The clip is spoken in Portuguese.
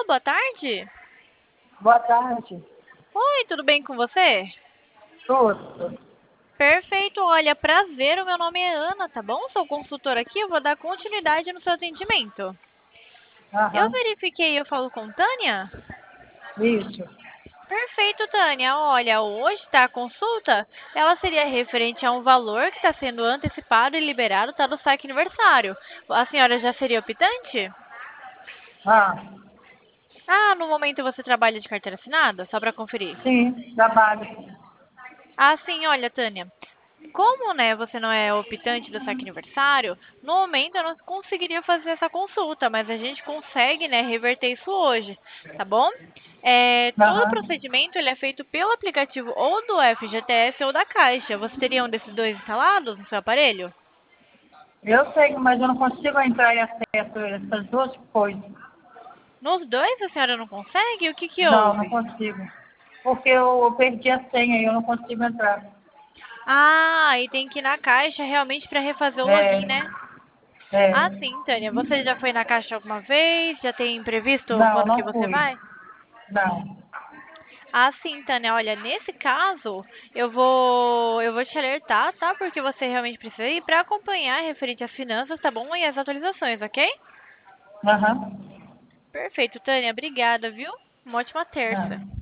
Alô, boa tarde. Boa tarde. Oi, tudo bem com você? Tudo. Perfeito, olha, prazer, o meu nome é Ana, tá bom? Sou consultora aqui, eu vou dar continuidade no seu atendimento. Eu Aham. verifiquei, eu falo com Tânia? Isso. Perfeito, Tânia. Olha, hoje, tá, a consulta, ela seria referente a um valor que está sendo antecipado e liberado, tá, do saque aniversário. A senhora já seria optante? Ah, Ah, no momento você trabalha de carteira assinada? Só para conferir. sim, trabalho. Ah, sim, olha, Tânia. Como, né, você não é optante do saque aniversário, no momento eu não conseguiria fazer essa consulta, mas a gente consegue, né, reverter isso hoje, tá bom? Todo o Aham. procedimento ele é feito pelo aplicativo ou do FGTS ou da Caixa. Você teria um desses dois instalados no seu aparelho? Eu sei, mas eu não consigo entrar em acesso a essas duas coisas. Nos dois a senhora não consegue? O que que Não, não houve? consigo. Porque eu perdi a senha e eu não consigo entrar. Ah, e tem que ir na Caixa realmente para refazer o login, É, né? Ah, é. sim, Tânia. Você já foi na Caixa alguma vez? Já tem previsto Não, quando que não você fui. vai? Não. Ah, sim, Tânia. Olha, nesse caso, eu vou te alertar, tá? Porque você realmente precisa ir para acompanhar referente às finanças, tá bom? E as atualizações, ok? Aham. Perfeito, Tânia. Obrigada, viu? Uma ótima Ah. terça.